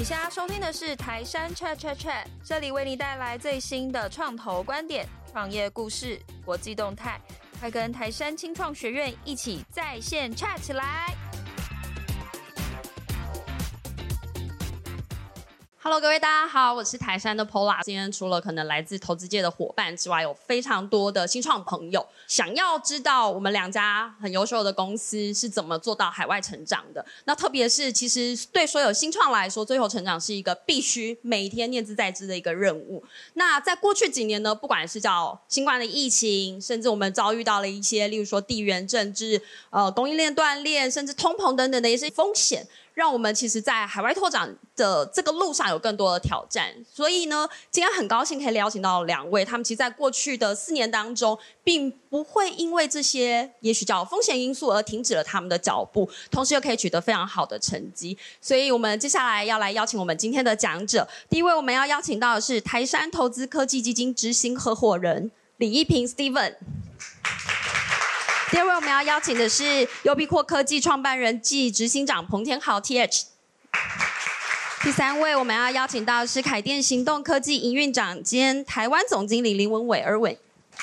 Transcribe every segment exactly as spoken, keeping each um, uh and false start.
现在收听的是台杉 Chat Chat Chat， 这里为你带来最新的创投观点、创业故事、国际动态，快跟台杉青创学院一起在线 chat 起来。Hello， 各位大家好，我是台杉的 Paula。今天除了可能来自投资界的伙伴之外，有非常多的新创朋友想要知道我们两家很优秀的公司是怎么做到海外成长的。那特别是其实对所有新创来说，最后成长是一个必须每天念兹在兹的一个任务。那在过去几年呢，不管是叫新冠的疫情，甚至我们遭遇到了一些，例如说地缘政治、呃供应链断裂，甚至通膨等等的一些风险，让我们其实在海外拓展的这个路上有更多的挑战。所以呢，今天很高兴可以邀请到两位，他们其实在过去的四年当中并不会因为这些也许叫风险因素而停止了他们的脚步，同时又可以取得非常好的成绩。所以我们接下来要来邀请我们今天的讲者。第一位我们要邀请到的是台杉投资科技基金执行合伙人李一平 Steven。第二位我们要邀请的是优必阔科技创办人暨执行长彭天豪 T H。 第三位我们要邀请到的是凯电行动科技营运长兼台湾总经理林文伟 Erwin。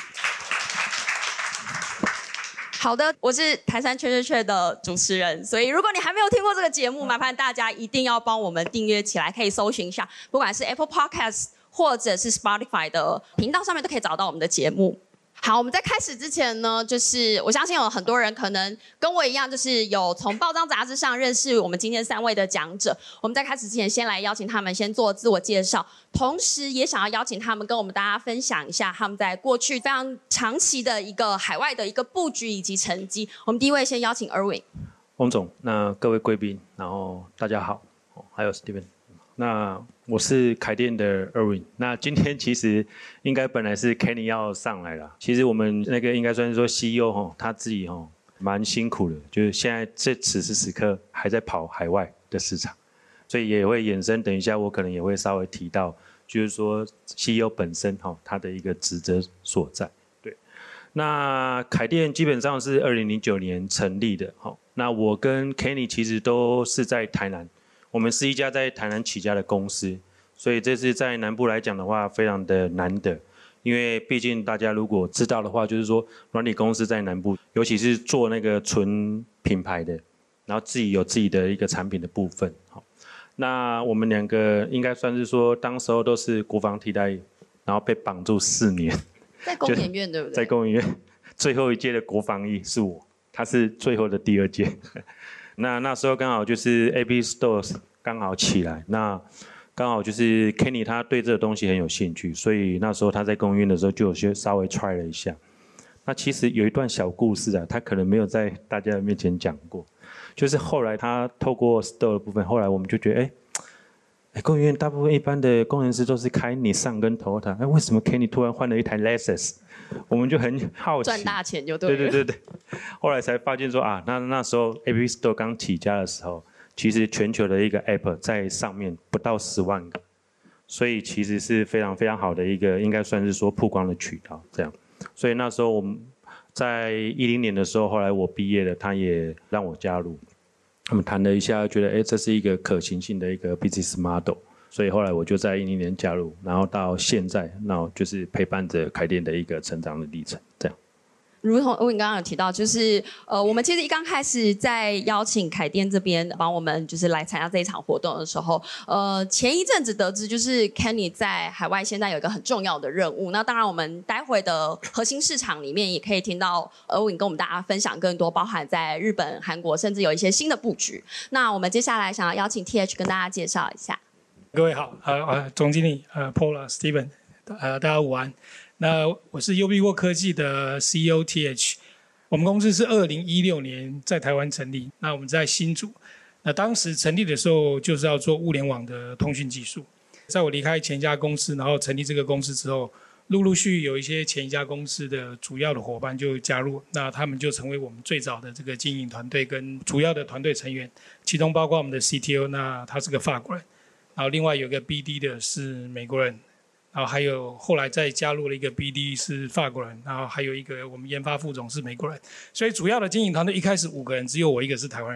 好的，我是台杉圈圈圈的主持人，所以如果你还没有听过这个节目，麻烦大家一定要帮我们订阅起来，可以搜寻一下，不管是 Apple Podcast 或者是 Spotify 的频道上面都可以找到我们的节目。好，我们在开始之前呢，就是我相信有很多人可能跟我一样，就是有从报章杂志上认识我们今天三位的讲者。我们在开始之前，先来邀请他们先做自我介绍，同时也想要邀请他们跟我们大家分享一下他们在过去非常长期的一个海外的一个布局以及成绩。我们第一位先邀请 Erwin。 翁总，那各位贵宾，然后大家好，还有 Steven。那我是凯电的 Erwin。那今天其实应该本来是 Kenny 要上来啦。其实我们那个应该算是说 C E O 哈，他自己哈蛮辛苦的，就是现在这此时此刻还在跑海外的市场，所以也会衍生。等一下我可能也会稍微提到，就是说 C E O 本身哈他的一个职责所在。对，那凯电基本上是二零零九年成立的哈。那我跟 Kenny 其实都是在台南。我们是一家在台南起家的公司，所以这是在南部来讲的话非常的难得，因为毕竟大家如果知道的话，就是说软体公司在南部，尤其是做那个纯品牌的，然后自己有自己的一个产品的部分。好，那我们两个应该算是说当时候都是国防替代役，然后被绑住四年， 在工研院对不对？ 在工研院最后一届的国防役是我，他是最后的第二届。那那时候刚好就是 A P Store 刚好起来，那刚好就是 Kenny 他对这个东西很有兴趣，所以那时候他在公园的时候就有些稍微 try 了一下。那其实有一段小故事啊，他可能没有在大家的面前讲过，就是后来他透过 Store 的部分，后来我们就觉得，哎，哎，工研院大部分一般的工程师都是开Nissan跟 Toyota， 哎，为什么 Kenny 突然换了一台 Lexus？我们就很好奇， 赚大钱就对了。 对对对对，后来才发现说啊，那那时候 A P Store 刚起家的时候，其实全球的一个 App 在上面不到十万个，所以其实是非常非常好的一个，应该算是说曝光的渠道这样。所以那时候我们在一零年的时候，后来我毕业了，他也让我加入，他们谈了一下，觉得哎，这是一个可行性的一个 business model。所以后来我就在一零年加入，然后到现在，那就是陪伴着凯电的一个成长的历程，这样。 如同我刚刚有提到，就是呃，我们其实一刚开始在邀请凯电这边帮我们就是来参加这一场活动的时候，呃，前一阵子得知就是 Kenny 在海外现在有一个很重要的任务。那当然，我们待会的核心市场里面也可以听到Erwin跟我们大家分享更多，包含在日本、韩国，甚至有一些新的布局。那我们接下来想要邀请 T H 跟大家介绍一下。 各位好，呃呃，总经理呃 Paula Steven， 呃大家午安。那我是优必阔科技的 C E O T H， 我们公司是二零一六年在台湾成立，那我们在新竹。那当时成立的时候就是要做物联网的通讯技术。在我离开前一家公司，然后成立这个公司之后，陆陆续续有一些前一家公司的主要的伙伴就加入，那他们就成为我们最早的这个经营团队跟主要的团队成员，其中包括我们的 C T O， 那他是个法国人。然后另外有个 B D 的是美国人，然后还有后来再加入了一个 B D 是法国人，然后还有一个我们研发副总是美国人，所以主要的经营团队一开始五个人，只有我一个是台湾人。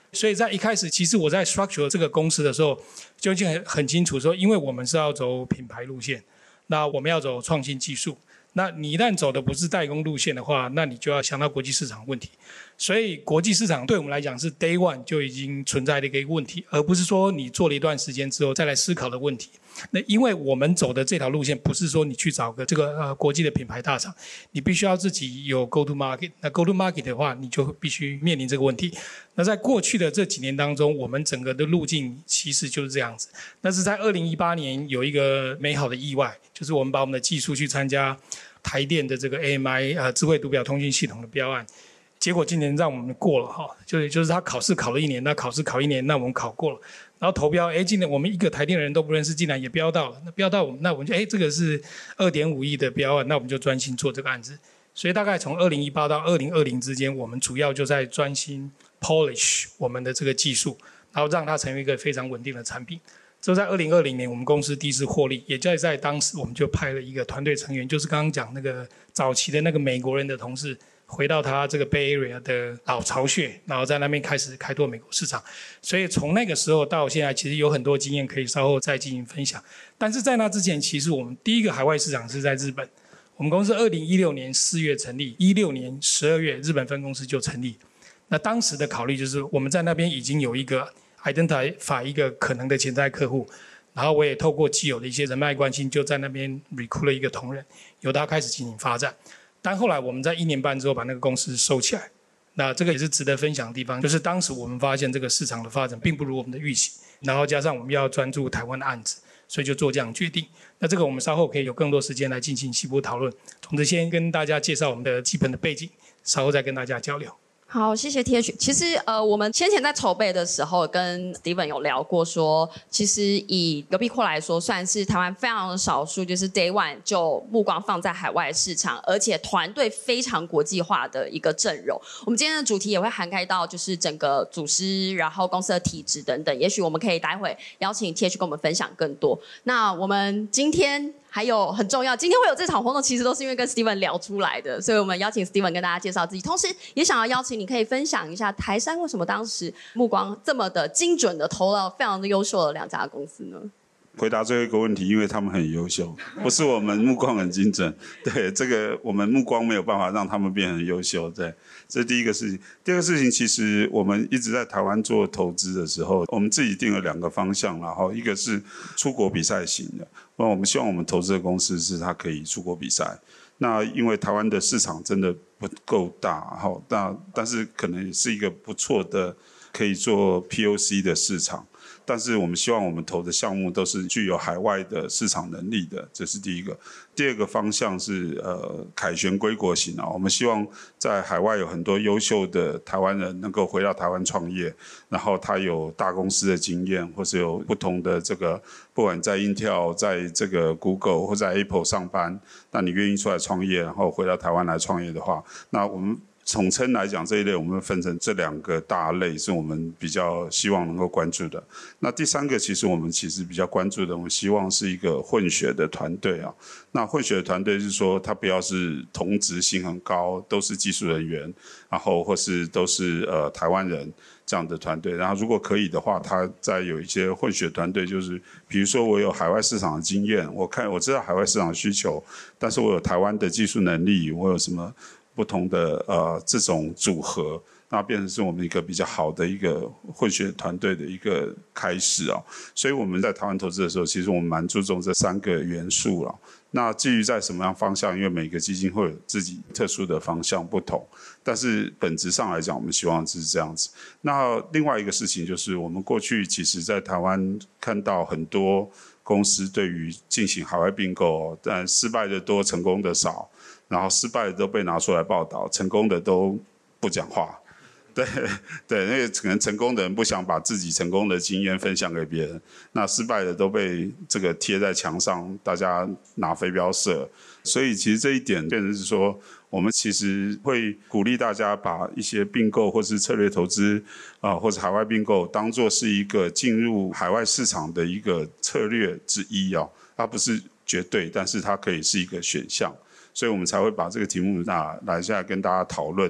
所以在一开始，其实我在 structure 这个公司的时候，就已经很很清楚说，因为我们是要走品牌路线，那我们要走创新技术。那你一旦走的不是代工路线的话，那你就要想到国际市场问题。所以国际市场对我们来讲是 day one 就已经存在的一个问题，而不是说你做了一段时间之后再来思考的问题。那因为我们走的这条路线不是说你去找个这个呃国际的品牌大厂，你必须要自己有 go to market。那 go to market 的话，你就必须面临这个问题。那在过去的这几年当中，我们整个的路径其实就是这样子。但是在二零一八年有一个美好的意外，就是我们把我们的技术去参加台电的这个 A M I 呃智慧读表通讯系统的标案，结果今年让我们过了哈，就是就是他考试考了一年，那考试考一年，那我们考过了，然后投标，哎，今年我们一个台电的人都不认识，竟然也标到了，那标到我们，那我们就哎这个是二点五亿的标案，那我们就专心做这个案子。所以大概从二零一八到二零二零之间，我们主要就在专心 polish 我们的这个技术，然后让它成为一个非常稳定的产品。之后在二零二零年，我们公司第一次获利，也在在当时我们就派了一个团队成员，就是刚刚讲那个早期的那个美国人的同事，回到他这个 Bay Area 的老巢穴，然后在那边开始开拓美国市场。所以从那个时候到现在，其实有很多经验可以稍后再进行分享。但是在那之前，其实我们第一个海外市场是在日本。我们公司二零一六年四月成立，一六年十二月日本分公司就成立。那当时的考虑就是我们在那边已经有一个identify 一个可能的潜在客户，然后我也透过既有的一些人脉关系，就在那边 recruit 了一个同仁，由他开始进行发展。但后来我们在一年半之后把那个公司收起来，那这个也是值得分享的地方，就是当时我们发现这个市场的发展并不如我们的预期，然后加上我们要专注台湾的案子，所以就做这样的决定。那这个我们稍后可以有更多时间来进行细部讨论。总之先跟大家介绍我们的基本的背景，稍后再跟大家交流。 好，谢谢 T H。其实呃，我们先前在筹备的时候，跟 Steven 有聊过说，其实以隔壁扩来说，算是台湾非常的少数，就是 Day One 就目光放在海外市场，而且团队非常国际化的一个阵容。我们今天的主题也会涵盖到，就是整个组织，然后公司的体制等等。也许我们可以待会邀请 T H 跟我们分享更多。那我们今天还有很重要，今天会有这场活动，其实都是因为跟 Steven 聊出来的，所以我们邀请 Steven 跟大家介绍自己，同时也想要邀请你可以分享一下台杉为什么当时目光这么的精准的投到非常的优秀的两家公司呢？ 回答最后一个问题，因为他们很优秀，不是我们目光很精准，对，这个我们目光没有办法让他们变得很优秀，对，这是第一个事情。第二个事情，其实我们一直在台湾做投资的时候，我们自己定了两个方向，然后一个是出国比赛型的，那我们希望我们投资的公司是它可以出国比赛。那因为台湾的市场真的不够大，好，那但是可能是一个不错的可以做 P O C 的市场。但是我们希望我们投的项目都是具有海外的市场能力的，这是第一个。第二个方向是呃凯旋归国型啊，我们希望在海外有很多优秀的台湾人能够回到台湾创业，然后他有大公司的经验，或是有不同的这个，不管在 Intel、在这个 Google 或在 Apple 上班，那你愿意出来创业，然后回到台湾来创业的话，那我们统称来讲，这一类我们分成这两个大类，是我们比较希望能够关注的。那第三个，其实我们其实比较关注的，我们希望是一个混血的团队啊。那混血的团队是说，他不要是同质性很高，都是技术人员，然后或是都是呃台湾人这样的团队。然后如果可以的话，他再有一些混血团队，就是比如说我有海外市场的经验，我看我知道海外市场的需求，但是我有台湾的技术能力，我有什么不同的呃这种组合，那变成是我们一个比较好的一个混血团队的一个开始啊。所以我们在台湾投资的时候，其实我们蛮注重这三个元素了。那至于在什么样方向，因为每个基金会有自己特殊的方向不同，但是本质上来讲，我们希望是这样子。那另外一个事情就是，我们过去其实在台湾看到很多公司对于进行海外并购，但失败的多，成功的少。然后失败的都被拿出来报道，成功的都不讲话。对对，因为可能成功的人不想把自己成功的经验分享给别人，那失败的都被这个贴在墙上，大家拿飞镖射。所以其实这一点变成是说，我们其实会鼓励大家把一些并购或是策略投资啊、呃，或者海外并购当作是一个进入海外市场的一个策略之一啊，它不是绝对，但是它可以是一个选项。所以我们才会把这个题目拿来下来跟大家讨论，然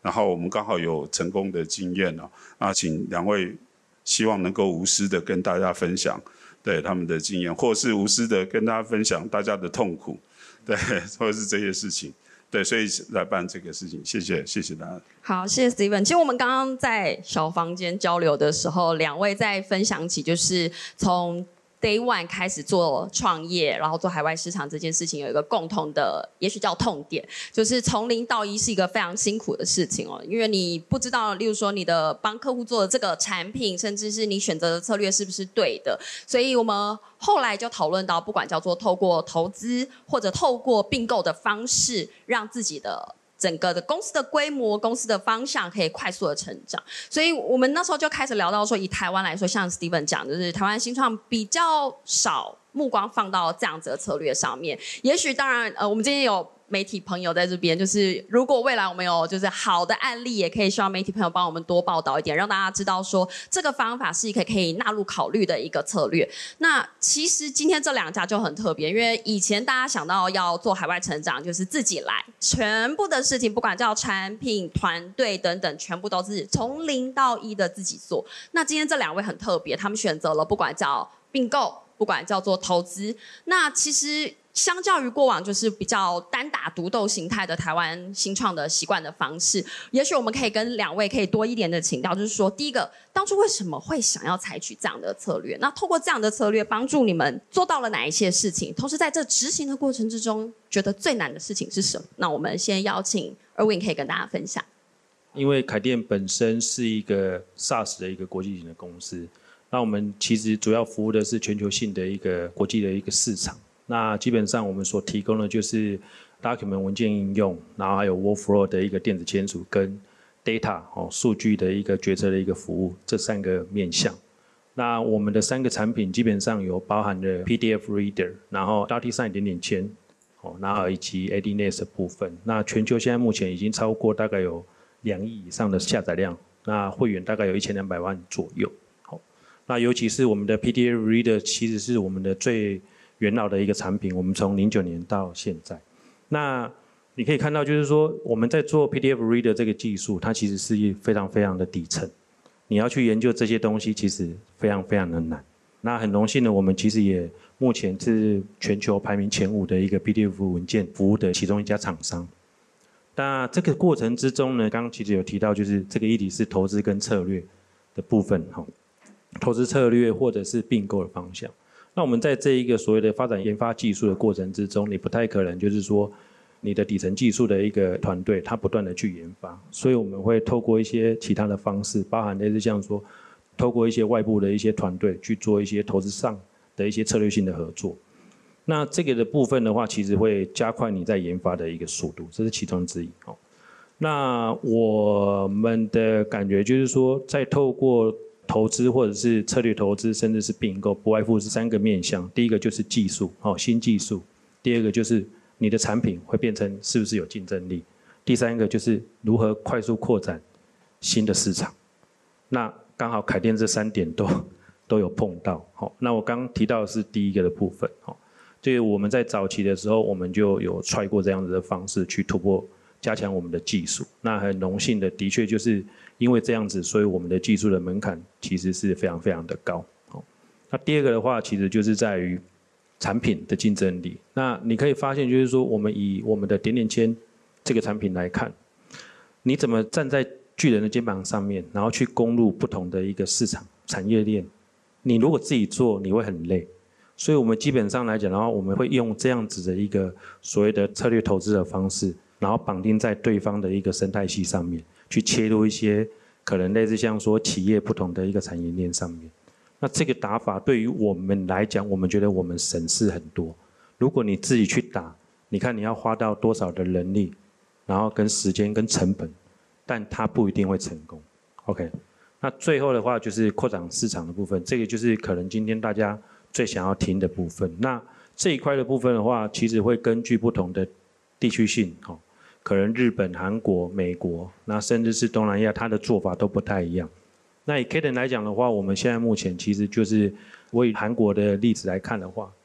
然后我们刚好有成功的经验哦，那请两位希望能够无私的跟大家分享对他们的经验，或是无私的跟大家分享大家的痛苦，对，或者是这些事情。对，所以来办这个事情，谢谢，谢谢大家。 好，谢谢 Steven。其实我们刚刚在小房间交流的时候，两位在分享起就是从 Day One 开始做创业，然后做海外市场这件事情，有一个共同的，也许叫痛点，就是从零到一是一个非常辛苦的事情哦，因为你不知道，例如说你的帮客户做的这个产品，甚至是你选择的策略是不是对的，所以我们后来就讨论到，不管叫做透过投资或者透过并购的方式，让自己的整个的公司的规模、公司的方向可以快速的成长。所以我们那时候就开始聊到说，以台湾来说，像 Steven 讲，就是台湾新创比较少目光放到这样子的策略上面。也许当然，呃，我们今天有媒体朋友在这边，就是如果未来我们有就是好的案例，也可以希望媒体朋友帮我们多报道一点，让大家知道说这个方法是一个可以纳入考虑的一个策略。那其实今天这两家就很特别，因为以前大家想到要做海外成长，就是自己来，全部的事情不管叫产品、团队等等，全部都是从零到一的自己做。那今天这两位很特别，他们选择了不管叫并购，不管叫做投资，那其实相较于过往就是比较单打独斗形态的台湾新创的习惯的方式，也许我们可以跟两位可以多一点的请教，就是说，第一个，当初为什么会想要采取这样的策略？那透过这样的策略帮助你们做到了哪一些事情？同时在这执行的过程之中，觉得最难的事情是什么？那我们先邀请 Erwin 可以跟大家分享。 因为凯电本身是一个 SaaS 的一个国际型的公司，那我们其实主要服务的是全球性的一个国际的一个市场。那基本上我们所提供的就是 document 文件应用，然后还有 workflow 的一个电子签署跟 data 哦数据的一个决策的一个服务，这三个面向。那我们的三个产品基本上有包含了 P D F reader， 然后 DocuSign 点点签，哦，然后以及 A D N E S 的部分。那全球现在目前已经超过大概有两亿以上的下载量，那会员大概有一千两百万左右。好，那尤其是我们的 P D F reader 其实是我们的最元老的一个产品，我们从零九年到现在，那你可以看到，就是说我们在做 P D F reader 这个技术，它其实是非常非常的底层，你要去研究这些东西，其实非常非常的难。那很荣幸的，我们其实也目前是全球排名前五的一个 P D F 文件服务的其中一家厂商。那这个过程之中呢，刚刚其实有提到，就是这个议题是投资跟策略的部分，投资策略或者是并购的方向。那我们在这一个所谓的发展研发技术的过程之中，你不太可能就是说你的底层技术的一个团队，它不断的去研发，所以我们会透过一些其他的方式，包含类似像说，透过一些外部的一些团队去做一些投资上的一些策略性的合作。那这个的部分的话，其实会加快你在研发的一个速度，这是其中之一。那我们的感觉就是说，在透过投资或者是策略投资，甚至是并购，不外乎是三个面向。第一个就是技术，哦，新技术；第二个就是你的产品会变成是不是有竞争力；第三个就是如何快速扩展新的市场。那刚好凯电这三点都都有碰到。好，那我刚刚提到的是第一个的部分，好，就是我们在早期的时候，我们就有try过这样子的方式去突破。加强我们的技术，那很荣幸的，的确就是因为这样子，所以我们的技术的门槛其实是非常非常的高。那第二个的话，其实就是在于产品的竞争力。那你可以发现，就是说我们以我们的点点签这个产品来看，你怎么站在巨人的肩膀上面，然后去攻入不同的一个市场产业链？你如果自己做，你会很累。所以我们基本上来讲的话，我们会用这样子的一个所谓的策略投资的方式。然后绑定在对方的一个生态系上面，去切入一些可能类似像说企业不同的一个产业链上面。那这个打法对于我们来讲，我们觉得我们省事很多。如果你自己去打，你看你要花到多少的人力，然后跟时间跟成本，但它不一定会成功。OK， 那最后的话就是扩展市场的部分，这个就是可能今天大家最想要听的部分。那这一块的部分的话，其实会根据不同的地区性，哦。可能日本、韩国、美国，那甚至是东南亚，它的做法都不太一样。那以 Cadence 来讲的话，我们现在目前其实就是，我以韩国的例子来看的话，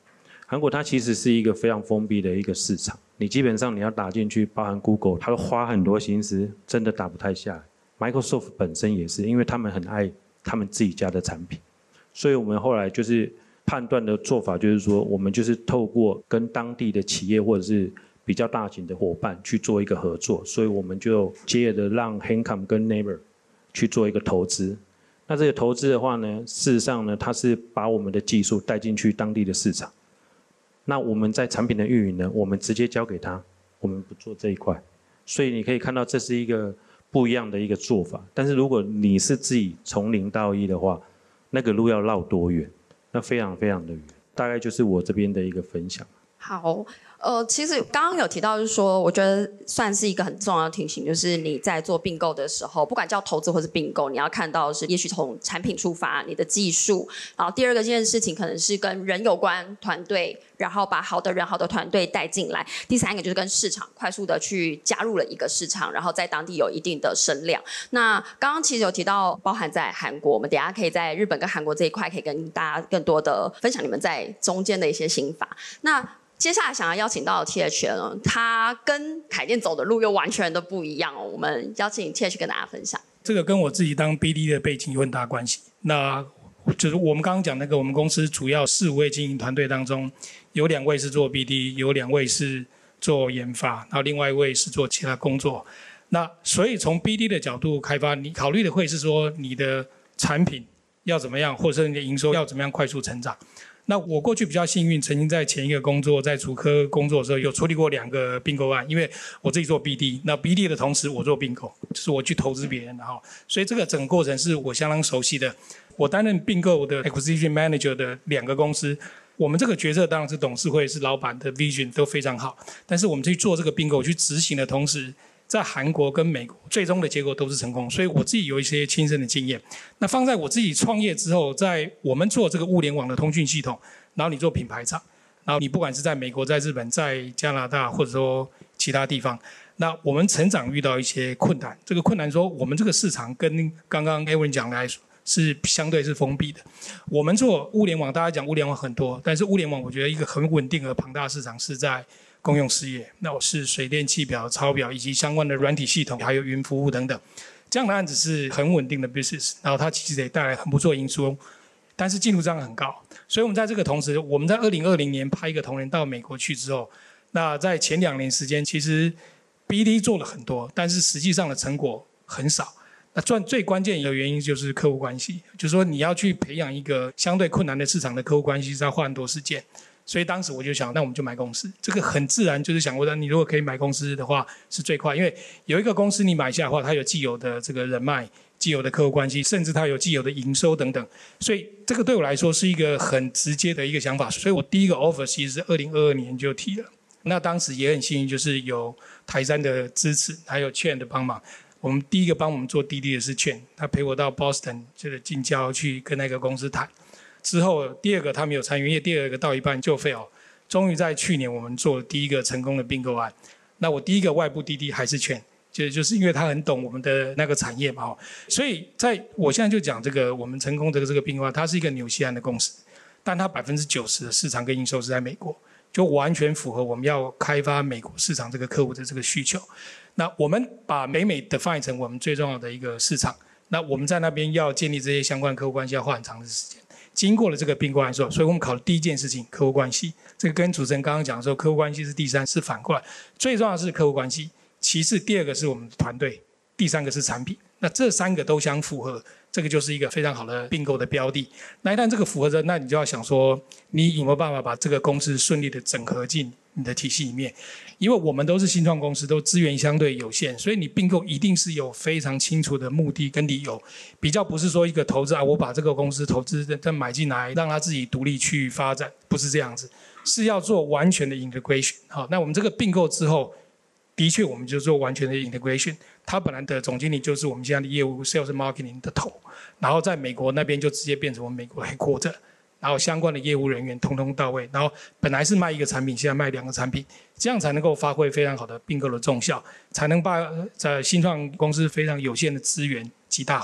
韩国它其实是一个非常封闭的一个市场，你基本上你要打进去，包含 Google， 它会花很多心思，真的打不太下来。Microsoft 本身也是，因为他们很爱他们自己家的产品，所以我们后来就是判断的做法就是说，我们就是透过跟当地的企业或者是比较大型的伙伴去做一个合作，所以我们就接着让 Hancom 跟 Naver 去做一个投资。那这个投资的话呢，事实上呢，它是把我们的技术带进去当地的市场。那我们在产品的运营呢，我们直接交给他，我们不做这一块。所以你可以看到，这是一个不一样的一个做法。但是如果你是自己从零到一的话，那个路要绕多远？那非常非常的远。大概就是我这边的一个分享。 好，呃，其实刚刚有提到，就是说，我觉得算是一个很重要的提醒，就是你在做并购的时候，不管叫投资或是并购，你要看到的是，也许从产品出发，你的技术，然后第二个这件事情可能是跟人有关，团队，然后把好的人、好的团队带进来。第三个就是跟市场快速的去加入了一个市场，然后在当地有一定的声量。那刚刚其实有提到，包含在韩国，我们等一下可以在日本跟韩国这一块，可以跟大家更多的分享你们在中间的一些心法。那接下来想要邀请到的 T H 呢，他跟凯店走的路又完全都不一样哦。我们邀请 T H 跟大家分享。 这个跟我自己当 B D 的背景有很大关系。那就是我们刚刚讲那个，我们公司主要四五位经营团队当中，有两位是做 B D， 有两位是做研发，然后另外一位是做其他工作。那所以从 B D 的角度开发，你考虑的会是说你的产品要怎么样，或者是你的营收要怎么样快速成长。那我过去比较幸运，曾经在前一个工作，在竹科工作的时候，有处理过两个并购案，因为我自己做 B D， 那 B D 的同时我做并购，就是我去投资别人，然后，所以这个整个过程是我相当熟悉的。我担任并购的 acquisition manager 的两个公司，我们这个决策当然是董事会是老板的 vision 都非常好，但是我们去做这个并购去执行的同时，在韩国跟美国最终的结果都是成功，所以我自己有一些亲身的经验。那放在我自己创业之后，在我们做这个物联网的通讯系统，然后你做品牌厂，然后你不管是在美国、在日本、在加拿大，或者说其他地方，那我们成长遇到一些困难。这个困难说，我们这个市场跟刚刚 Aaron 讲来说是相对是封闭的。我们做物联网，大家讲物联网很多，但是物联网我觉得一个很稳定而庞大的市场是在公用事业，那我是水电气表、钞表以及相关的软体系统，还有云服务等等，这样的案子是很稳定的 business， 然后它其实也带来很不错的营收，但是进入账很高。所以我们在这个同时，我们在二零二零年派一个同仁到美国去之后，那在前两年时间，其实 B D 做了很多，但是实际上的成果很少。那赚最关键的原因就是客户关系，就是说你要去培养一个相对困难的市场的客户关系，是要花很多时间。所以当时我就想，那我们就买公司。这个很自然，就是想过，你如果可以买公司的话，是最快。因为有一个公司你买下的话，它有既有的这个人脉、既有的客户关系，甚至它有既有的营收等等。所以这个对我来说是一个很直接的一个想法。所以我第一个 offer 其实是二零二二年就提了。那当时也很幸运，就是有台山的支持，还有券的帮忙。我们第一个帮我们做滴滴的是券，他陪我到 Boston 这个近郊去跟那个公司谈。之后第二个他没有参与，因为第二个到一半就 fail。终于在去年我们做了第一个成功的并购案。那我第一个外部滴滴还是券，就就是因为他很懂我们的那个产业嘛，所以在我现在就讲这个我们成功的这个并购案，它是一个纽西兰的公司，但它百分之九十的市场跟营收是在美国，就完全符合我们要开发美国市场这个客户的这个需求。那我们把北美 define 成我们最重要的一个市场，那我们在那边要建立这些相关的客户关系要花很长的时间。经过了这个并购案之后，所以我们考虑第一件事情客户关系，这个跟主持人刚刚讲的时候，客户关系是第三，是反过来，最重要的是客户关系，其次第二个是我们的团队，第三个是产品。那这三个都相符合，这个就是一个非常好的并购的标的。那一旦这个符合着，那你就要想说，你有没有办法把这个公司顺利的整合进你的体系里面？因为我们都是新创公司，都资源相对有限，所以你并购一定是有非常清楚的目的跟理由，比较不是说一个投资啊，我把这个公司投资再买进来，让它自己独立去发展，不是这样子，是要做完全的 integration。好，那我们这个并购之后，的确我们就做完全的 integration。他本来的总经理就是我们现在的业务 sales marketing 的头，然后在美国那边就直接变成我们美国 headquarter。然后相关的业务人员通通到位，然后本来是卖一个产品，现在卖两个产品，这样才能够发挥非常好的并购的重效，才能把在新创公司非常有限的资源极大化。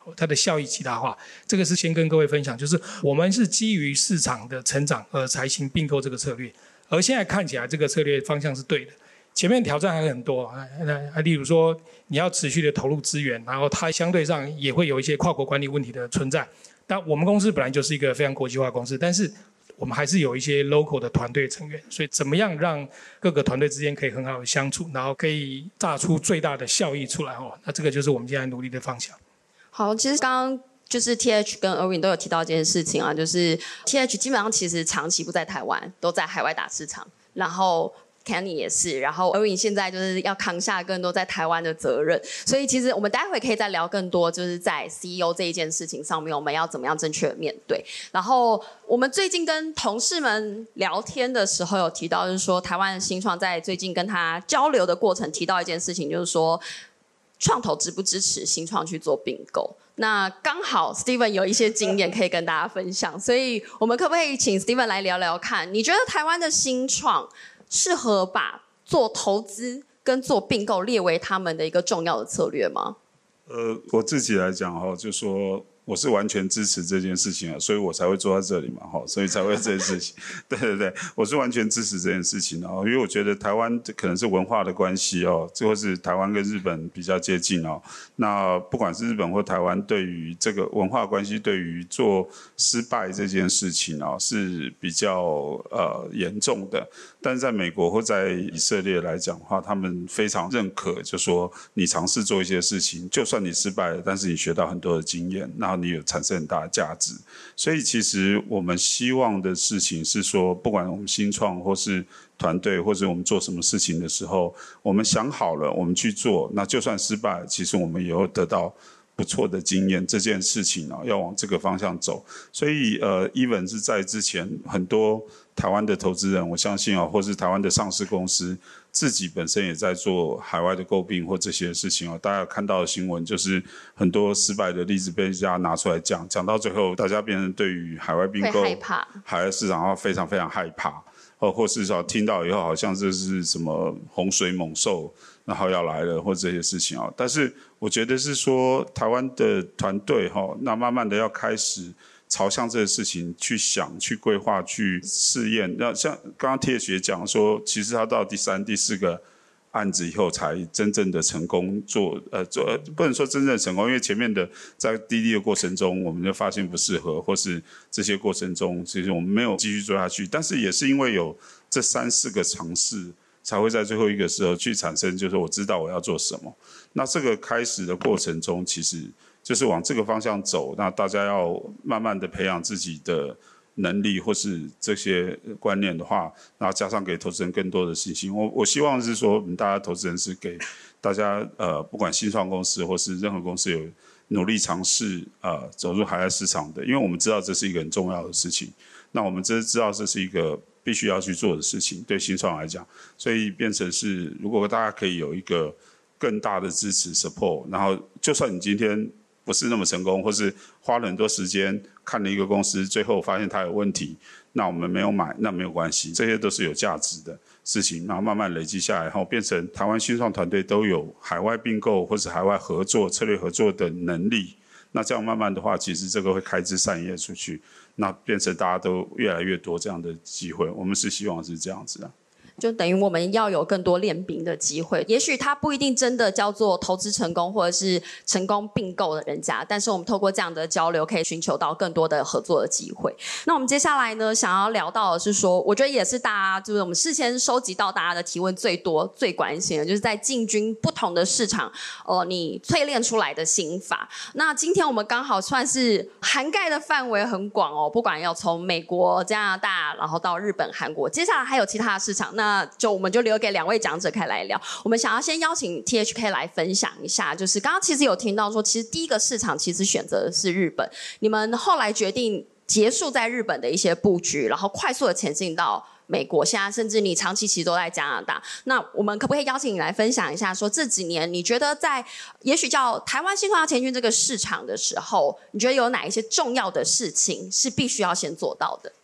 它的效益极大化。这个是先跟各位分享，就是我们是基于市场的成长而才行并购这个策略，而现在看起来这个策略方向是对的。前面挑战还很多，啊，例如说你要持续的投入资源，然后它相对上也会有一些跨国管理问题的存在。但我们公司本来就是一个非常国际化公司，但是我们还是有一些 local 的团队成员，所以怎么样让各个团队之间可以很好的相处，然后可以榨出最大的效益出来哦，那这个就是我们现在努力的方向。 好，其实刚刚就是 T H 跟 Erwin 都有提到这件事情啊，就是 T H 基本上其实长期不在台湾，都在海外打市场，然后Kenny 也是，然后 Erwin 现在就是要扛下更多在台湾的责任，所以其实我们待会可以再聊更多，就是在 C E O 这一件事情上面，我们要怎么样正确的面对。然后我们最近跟同事们聊天的时候有提到，就是说台湾的新创在最近跟他交流的过程提到一件事情，就是说创投支不支持新创去做并购。那刚好 Steven 有一些经验可以跟大家分享，所以我们可不可以请 Steven 来聊聊看，你觉得台湾的新创适合把做投资跟做并购列为他们的一个重要的策略吗？ 呃，我自己来讲哈，就说我是完全支持这件事情啊，所以我才会坐在这里嘛，哈，所以才会这件事情，对对对，我是完全支持这件事情啊，因为我觉得台湾可能是文化的关系哦，最后是台湾跟日本比较接近哦，那不管是日本或台湾，对于这个文化关系，对于做失败这件事情啊，是比较呃严重的。但是在美国或在以色列来讲的话，他们非常认可，就说你尝试做一些事情，就算你失败了，但是你学到很多的经验，然后你有产生很大的价值。所以其实我们希望的事情是说，不管我们新创或是团队，或者我们做什么事情的时候，我们想好了，我们去做，那就算失败，其实我们也会得到不错的经验。这件事情啊，要往这个方向走。所以呃 ，even 是在之前很多台湾的投资人，我相信啊，或是台湾的上市公司自己本身也在做海外的购并或这些事情啊。大家有看到的新闻就是很多失败的例子被人家拿出来讲，讲到最后，大家变成对于海外并购、 害怕海外市场非常非常害怕，哦，或是说听到以后好像这是什么洪水猛兽，然后要来了或这些事情啊。但是我觉得是说台湾的团队哈，那慢慢的要开始朝向这个事情去想、去规划、去试验。那像刚刚 T H 也讲说，其实他到第三、第四个案子以后，才真正的成功做呃做，不能说真正的成功，因为前面的在滴滴的过程中，我们就发现不适合，或是这些过程中，其实我们没有继续做下去。但是也是因为有这三四个尝试，才会在最后一个时候去产生，就是我知道我要做什么。那这个开始的过程中，其实就是往这个方向走，那大家要慢慢的培养自己的能力或是这些观念的话，然后加上给投资人更多的信心。我我希望是说，大家投资人是给大家呃，不管新创公司或是任何公司有努力尝试呃走入海外市场的，因为我们知道这是一个很重要的事情。那我们真知道这是一个必须要去做的事情，对新创来讲，所以变成是如果大家可以有一个更大的支持 support， 然后就算你今天不是那么成功，或是花了很多时间看了一个公司，最后发现它有问题，那我们没有买，那没有关系，这些都是有价值的事情，然后慢慢累积下来，然后变成台湾新创团队都有海外并购或是海外合作、策略合作的能力。那这样慢慢的话，其实这个会开枝散叶出去，那变成大家都越来越多这样的机会。我们是希望是这样子的。 就等于我们要有更多练兵的机会，也许它不一定真的叫做投资成功或者是成功并购的人家，但是我们透过这样的交流可以寻求到更多的合作的机会。那我们接下来呢，想要聊到的是说，我觉得也是大家就是我们事先收集到大家的提问最多最关心的，就是在进军不同的市场呃，你淬炼出来的心法。那今天我们刚好算是涵盖的范围很广哦，不管要从美国、加拿大，然后到日本、韩国，接下来还有其他的市场，那那就我们就留给两位讲者可以来聊。我们想要先邀请 T H K 来分享一下，就是刚刚其实有听到说，其实第一个市场其实选择的是日本，你们后来决定结束在日本的一些布局，然后快速的前进到美国，现在甚至你长期其实都在加拿大。那我们可不可以邀请你来分享一下，说这几年你觉得在也许叫台湾新创要前进这个市场的时候，你觉得有哪一些重要的事情是必须要先做到的？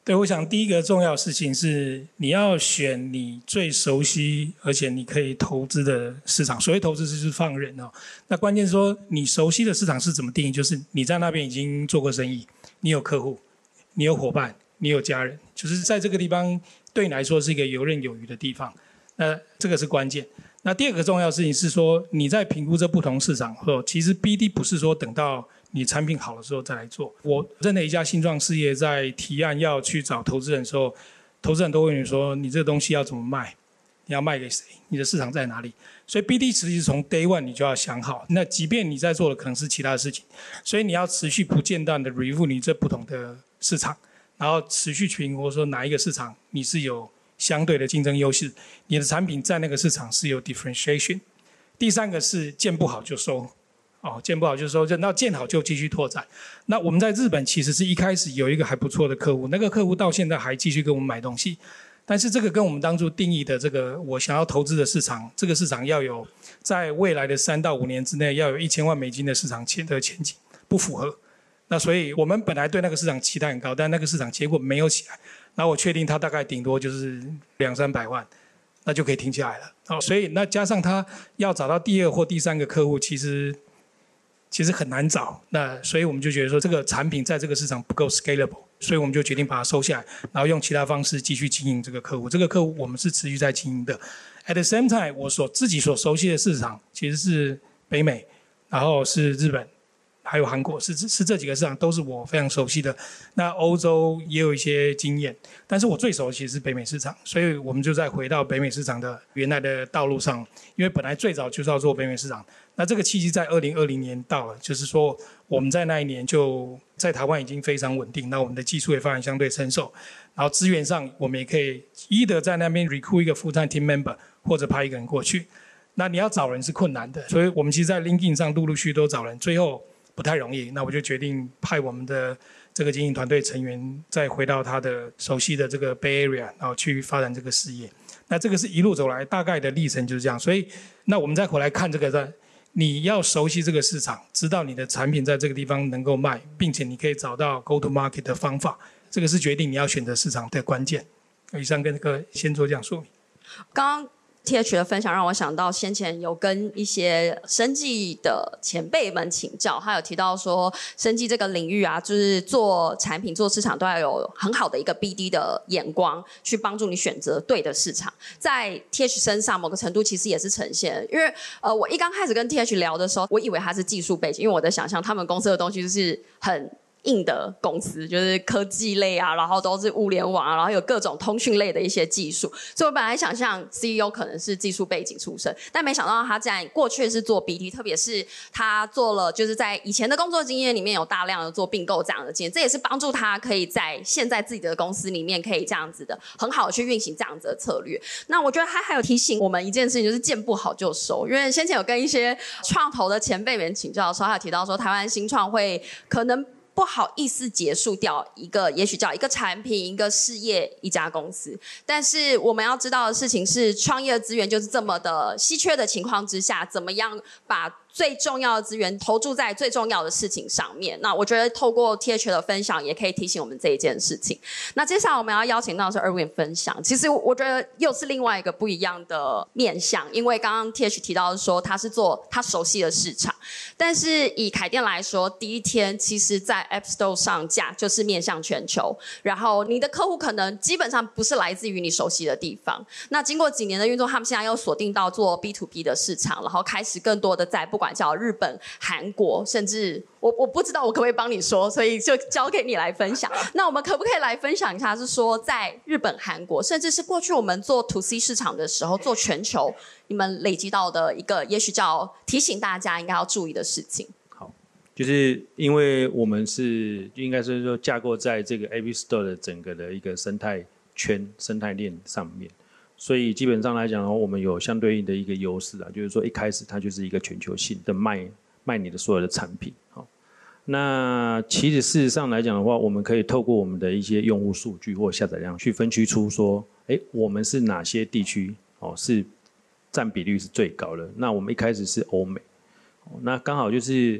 对，我想第一个重要的事情是你要选你最熟悉而且你可以投资的市场。所谓投资就是放人哦。那关键是说你熟悉的市场是怎么定义？就是你在那边已经做过生意，你有客户，你有伙伴，你有家人，就是在这个地方对你来说是一个游刃有余的地方。那这个是关键。那第二个重要的事情是说你在评估这不同市场后，其实 B D 不是说等到你产品好的时候再来做。我任何一家新创事业在提案要去找投资人的时候，投资人都问你说你这个东西要怎么卖，你要卖给谁，你的市场在哪里。所以 B D 其实从 day one 你就要想好，那即便你在做的可能是其他的事情，所以你要持续不间断的 review 你这不同的市场，然后持续评估说哪一个市场你是有相对的竞争优势，你的产品在那个市场是有 differentiation。 第三个是见不好就收哦，见不好就收，等到见好就继续拓展。那我们在日本其实是一开始有一个还不错的客户，那个客户到现在还继续跟我们买东西，但是这个跟我们当初定义的这个我想要投资的市场，这个市场要有在未来的三到五年之内要有一千万美金的市场前的前景不符合。那所以我们本来对那个市场期待很高，但那个市场结果没有起来，那我确定它大概顶多就是两三百万，那就可以停下来了。哦，所以那加上他要找到第二或第三个客户，其实其实很难找。那所以我们就觉得说这个产品在这个市场不够 scalable， 所以我们就决定把它收下来，然后用其他方式继续经营这个客户。这个客户我们是持续在经营的。At the same time， 我所自己所熟悉的市场其实是北美，然后是日本，还有韩国，是是这几个市场都是我非常熟悉的。那欧洲也有一些经验，但是我最熟的其实是北美市场，所以我们就再回到北美市场的原来的道路上，因为本来最早就是要做北美市场。那这个契机在二零二零年到了，就是说我们在那一年就在台湾已经非常稳定，那我们的技术也发展相对成熟，然后资源上我们也可以either在那边 recruit 一个 full-time team member， 或者派一个人过去。那你要找人是困难的，所以我们其实在 LinkedIn 上陆陆续续都找人，最后不太容易，那我就决定派我们的这个经营团队成员再回到他的熟悉的这个 Bay Area， 然后去发展这个事业。那这个是一路走来大概的历程就是这样。所以那我们再回来看这个在你要熟悉这个市场，知道你的产品在这个地方能够卖，并且你可以找到 go to market 的方法，这个是决定你要选择市场的关键。以上跟各位先做这样说明。 刚刚 T H 的分享让我想到先前有跟一些生技的前辈们请教，他有提到说生技这个领域啊，就是做产品做市场都要有很好的一个 B D 的眼光，去帮助你选择对的市场。在 T H 身上某个程度其实也是呈现，因为呃我一刚开始跟 T H 聊的时候，我以为他是技术背景，因为我的想象他们公司的东西就是很硬的公司，就是科技类啊，然后都是物联网啊，然后有各种通讯类的一些技术，所以我本来想象 C E O 可能是技术背景出身，但没想到他在过去是做 B D， 特别是他做了就是在以前的工作经验里面有大量的做并购这样的经验，这也是帮助他可以在现在自己的公司里面可以这样子的很好的去运行这样子的策略。那我觉得他还有提醒我们一件事情，就是见不好就收，因为先前有跟一些创投的前辈们请教的时候，他有提到说台湾新创会可能不好意思结束掉一个也许叫一个产品一个事业一家公司，但是我们要知道的事情是创业资源就是这么的稀缺的情况之下，怎么样把最重要的资源投注在最重要的事情上面。那我觉得透过 T H 的分享也可以提醒我们这一件事情。那接下来我们要邀请到的是 Erwin 分享，其实我觉得又是另外一个不一样的面向，因为刚刚 T H 提到的说他是做他熟悉的市场，但是以凯电来说，第一天其实在 App Store 上架就是面向全球，然后你的客户可能基本上不是来自于你熟悉的地方。那经过几年的运作，他们现在又锁定到做 B to B 的市场，然后开始更多的在不管叫日本、韩国，甚至我我不知道我可不可以帮你说，所以就交给你来分享。那我们可不可以来分享一下，是说在日本、韩国，甚至是过去我们做 To C 市场的时候，做全球，你们累积到的一个也许叫提醒大家应该要注意的事情。 好，就是因为我们是应该是说架构在这个 App Store 的整个的一个生态圈、生态链上面。所以基本上来讲的话，我们有相对应的一个优势啊，就是说一开始它就是一个全球性的卖卖你的所有的产品。好，那其实事实上来讲的话，我们可以透过我们的一些用户数据或下载量去分区出说，哎，我们是哪些地区哦是占比率是最高的。那我们一开始是欧美，那刚好就是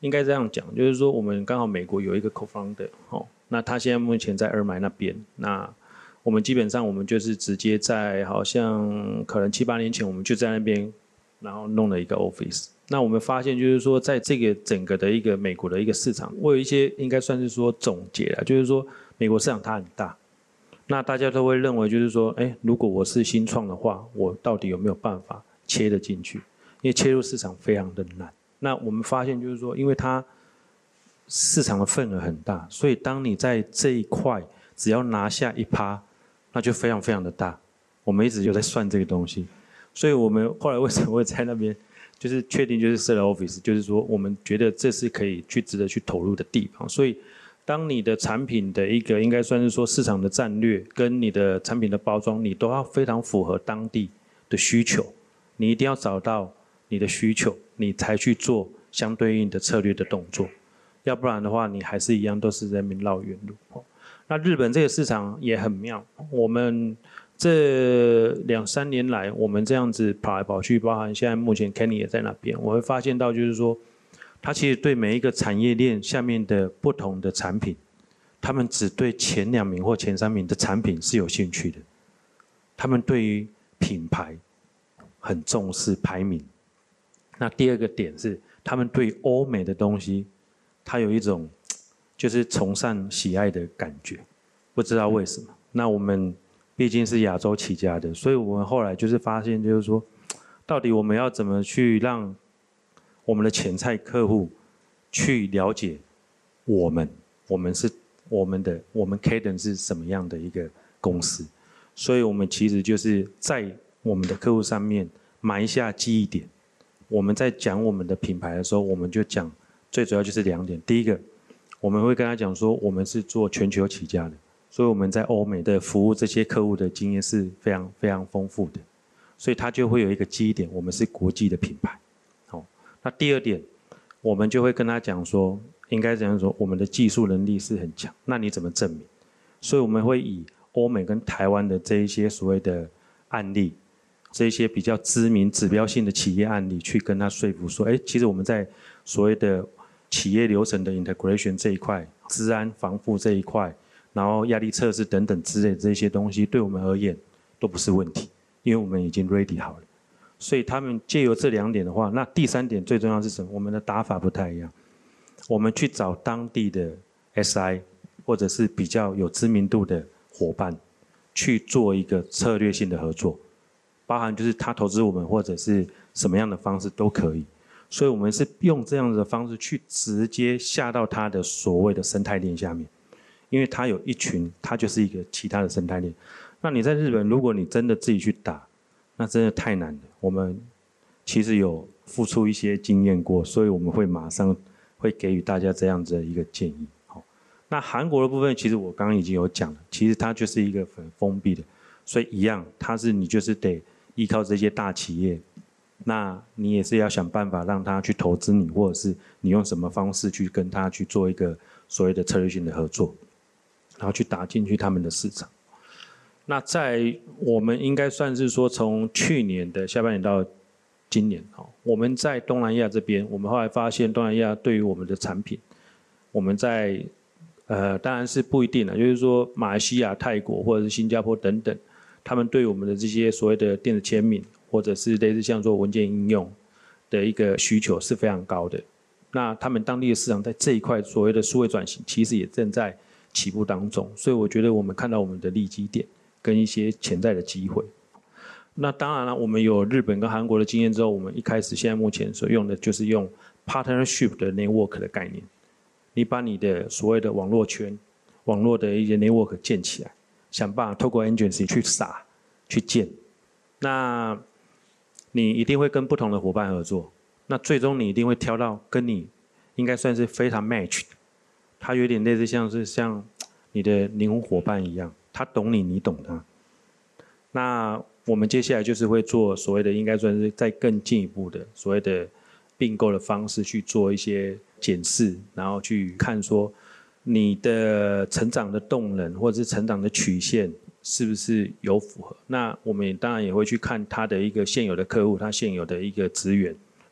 应该这样讲，就是说我们刚好美国有一个 co-founder， 哦，那他现在目前在二买那边，那我们基本上我们就是直接在好像可能七八年前我们就在那边，然后弄了一个 office。那我们发现就是说，在这个整个的一个美国的一个市场，我有一些应该算是说总结了，就是说美国市场它很大，那大家都会认为就是说，哎，如果我是新创的话，我到底有没有办法切得进去？因为切入市场非常的难。那我们发现就是说，因为它市场的份额很大，所以当你在这一块只要拿下一趴，那就非常非常的大。我们一直有在算这个东西，所以我们后来为什么会在那边？就是确定就是设了 office， 就是说我们觉得这是可以去值得去投入的地方。所以，当你的产品的一个应该算是说市场的战略跟你的产品的包装，你都要非常符合当地的需求。你一定要找到你的需求，你才去做相对应的策略的动作。要不然的话，你还是一样都是在那边绕远路。那日本这个市场也很妙，我们这两三年来，我们这样子跑来跑去，包含现在目前 Kenny 也在那边，我会发现到就是说，他其实对每一个产业链下面的不同的产品，他们只对前两名或前三名的产品是有兴趣的，他们对于品牌很重视排名。那第二个点是，他们对欧美的东西，他有一种就是崇尚喜爱的感觉，不知道为什么。那我们毕竟是亚洲起家的，所以我们后来就是发现，就是说，到底我们要怎么去让我们的潜在客户去了解我们，我们是我们的，我们 Cadence 是什么样的一个公司？所以我们其实就是在我们的客户上面埋下记忆点。我们在讲我们的品牌的时候，我们就讲最主要就是两点。第一个，我们会跟他讲说，我们是做全球起家的。所以我们在欧美的服务这些客户的经验是非常非常丰富的，所以他就会有一个基点，我们是国际的品牌。好，那第二点，我们就会跟他讲说，应该怎样说，我们的技术能力是很强，那你怎么证明？所以我们会以欧美跟台湾的这一些所谓的案例，这一些比较知名指标性的企业案例，去跟他说服说，哎，其实我们在所谓的企业流程的 integration 这一块，资安防护这一块。然后压力测试等等之类的这些东西，对我们而言都不是问题，因为我们已经 ready 好了。所以他们借由这两点的话，那第三点最重要是什么？我们的打法不太一样，我们去找当地的 S I 或者是比较有知名度的伙伴，去做一个策略性的合作，包含就是他投资我们或者是什么样的方式都可以。所以我们是用这样的方式去直接下到他的所谓的生态链下面。因为它有一群，它就是一个其他的生态链。那你在日本，如果你真的自己去打，那真的太难了。我们其实有付出一些经验过，所以我们会马上会给予大家这样子的一个建议。好，那韩国的部分，其实我刚刚已经有讲了，其实它就是一个很封闭的，所以一样，它是你就是得依靠这些大企业，那你也是要想办法让他去投资你，或者是你用什么方式去跟他去做一个所谓的策略性的合作。然后去打进去他们的市场。那在我们应该算是说，从去年的下半年到今年，我们在东南亚这边，我们后来发现东南亚对于我们的产品，我们在呃当然是不一定了，就是说马来西亚、泰国或者是新加坡等等，他们对我们的这些所谓的电子签名，或者是类似像做文件应用的一个需求是非常高的。那他们当地的市场在这一块所谓的数位转型，其实也正在起步当中，所以我觉得我们看到我们的利基点跟一些潜在的机会。那当然了，我们有日本跟韩国的经验之后，我们一开始现在目前所用的就是用 partnership 的 network 的概念，你把你的所谓的网络圈、网络的一些 network 建起来，想办法透过 agency 去撒、去建。那你一定会跟不同的伙伴合作，那最终你一定会挑到跟你应该算是非常 match 的。他有点类似像是像你的灵魂伙伴一样，他懂你，你懂他。那我们接下来就是会做所谓的应该算是再更进一步的所谓的并购的方式去做一些检视，然后去看说你的成长的动能或者是成长的曲线是不是有符合。那我们也当然也会去看他的一个现有的客户，他现有的一个资源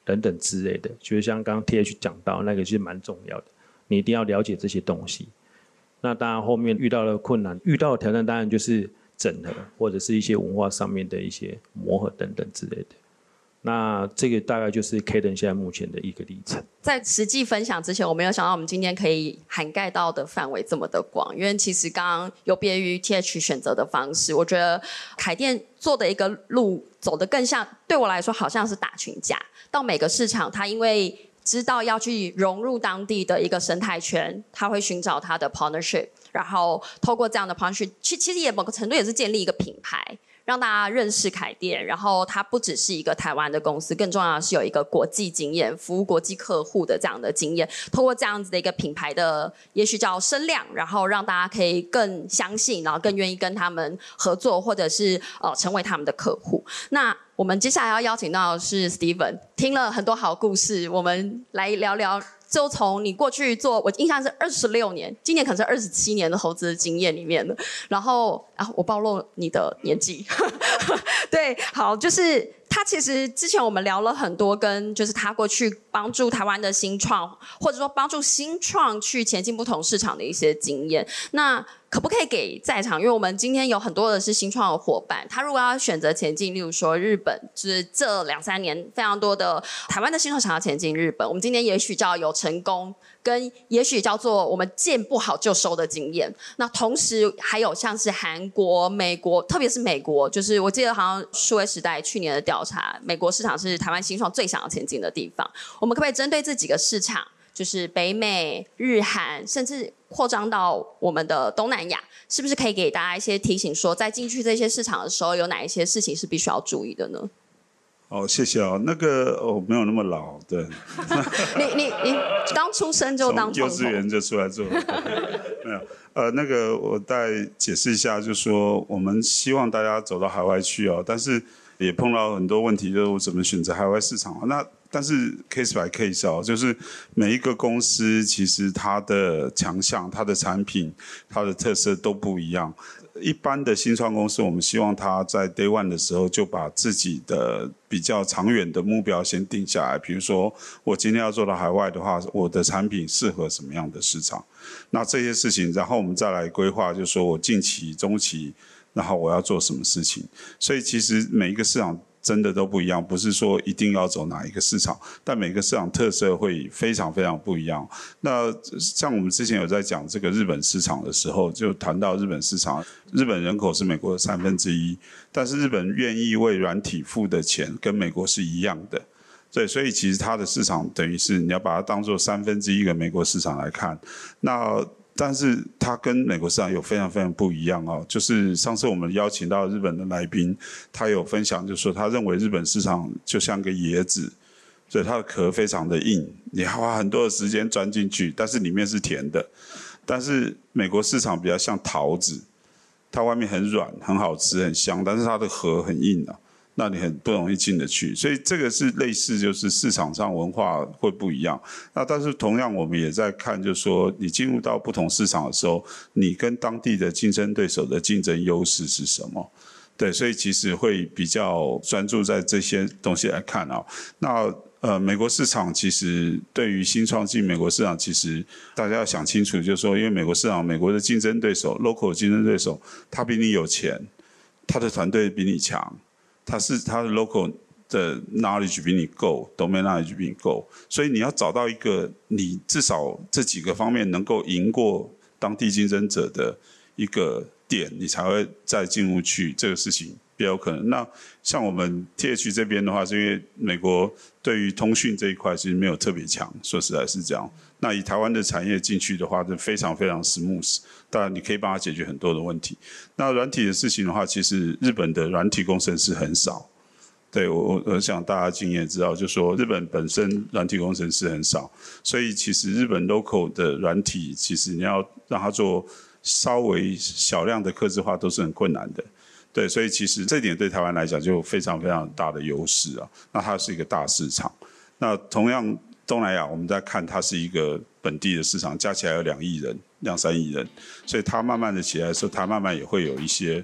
等等之类的，就是像刚刚 T H 讲到那个是蛮重要的，你一定要了解这些东西。那当然后面遇到了困难，遇到的挑战当然就是整合或者是一些文化上面的一些磨合等等之类的。那这个大概就是 Kayden 现在目前的一个历程。 在实际分享之前，我没有想到我们今天可以涵盖到的范围这么的广，因为其实刚刚有别于 T H 选择的方式，我觉得凯店做的一个路走得更像，对我来说好像是打群架，到每个市场，他因为知道要去融入当地的一个生态圈，他会寻找他的 partnership， 然后透过这样的 partnership， 其其实也某个程度也是建立一个品牌。让大家认识凯店，然后它不只是一个台湾的公司，更重要的是有一个国际经验，服务国际客户的这样的经验。透过这样子的一个品牌的，也许叫声量，然后让大家可以更相信，然后更愿意跟他们合作，或者是呃成为他们的客户。那我们接下来要邀请到的是 Steven， 听了很多好故事，我们来聊聊。就从你过去做，我印象是二十六年，今年可能是二十七年的投资经验里面的。然后啊，我暴露你的年纪，对，好，就是他其实之前我们聊了很多，跟就是他过去帮助台湾的新创，或者说帮助新创去前进不同市场的一些经验。那可不可以给在场，因为我们今天有很多的是新创的伙伴，他如果要选择前进，例如说日本，就是这两三年非常多的台湾的新创想要前进日本，我们今天也许叫有成功，跟也许叫做我们见不好就收的经验。那同时还有像是韩国、美国，特别是美国，就是我记得好像数位时代去年的调查，美国市场是台湾新创最想要前进的地方。我们可不可以针对这几个市场，就是北美、日韩，甚至扩张到我们的东南亚，是不是可以给大家一些提醒，说在进去这些市场的时候，有哪一些事情是必须要注意的呢？ 哦，谢谢哦。那个哦，没有那么老，对。 你你你刚出生就当从幼稚园就出来做，没有。呃，那个我再解释一下，就是说我们希望大家走到海外去哦，但是也碰到很多问题，就是怎么选择海外市场。那但是 case by case 哦，就是每一个公司其实它的强项、它的产品、它的特色都不一样。一般的新创公司，我们希望它在 day one 的时候就把自己的比较长远的目标先定下来。比如说，我今天要做到海外的话，我的产品适合什么样的市场？那这些事情，然后我们再来规划，就是说我近期、中期，然后我要做什么事情。所以其实每一个市场真的都不一样，不是说一定要走哪一个市场，但每个市场特色会非常非常不一样。那像我们之前有在讲这个日本市场的时候，就谈到日本市场，日本人口是美国的三分之一，但是日本愿意为软体付的钱跟美国是一样的。对，所以其实它的市场等于是你要把它当作三分之一个美国市场来看。那但是它跟美国市场有非常非常不一样哦。就是上次我们邀请到日本的来宾，他有分享，就是说他认为日本市场就像个椰子，所以它的壳非常的硬，你要花很多的时间钻进去，但是里面是甜的。但是美国市场比较像桃子，它外面很软，很好吃，很香，但是它的核很硬啊。那你很不容易进得去，所以这个是类似，就是市场上文化会不一样。那但是同样我们也在看，就是说你进入到不同市场的时候，你跟当地的竞争对手的竞争优势是什么？对，所以其实会比较专注在这些东西来看啊。那呃，美国市场其实对于新创进美国市场，其实大家要想清楚，就是说，因为美国市场，美国的竞争对手 ，local 竞争对手，他比你有钱，他的团队比你强。他是他的 local 的 knowledge 比你够 ，domain knowledge 比你够，所以你要找到一个你至少这几个方面能够赢过当地竞争者的一个点，你才会再进入去，这个事情比较有可能。那像我们 T H 这边的话，是因为美国对于通讯这一块其实没有特别强，说实在是这样。那以台湾的产业进去的话，就非常非常 smooth， 当然你可以帮他解决很多的问题。那软体的事情的话，其实日本的软体工程师很少。对，我我想大家经验知道，就是说日本本身软体工程师很少，所以其实日本 local 的软体，其实你要让它做稍微小量的客制化都是很困难的。对，所以其实这点对台湾来讲就非常非常大的优势啊。那它是一个大市场。那同样东南亚我们在看，它是一个本地的市场，加起来有两亿人、两三亿人，所以它慢慢的起来的时候，它慢慢也会有一些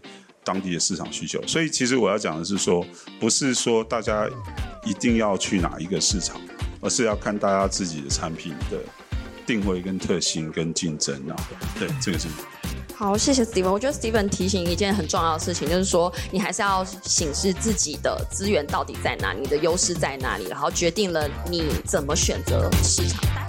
当地的市场需求。所以其实我要讲的是说，不是说大家一定要去哪一个市场，而是要看大家自己的产品的定位跟特性跟竞争啊。对，这个是。 好，谢谢 Steven。我觉得 Steven 提醒一件很重要的事情，就是说你还是要审视自己的资源到底在哪，你的优势在哪里，然后决定了你怎么选择市场。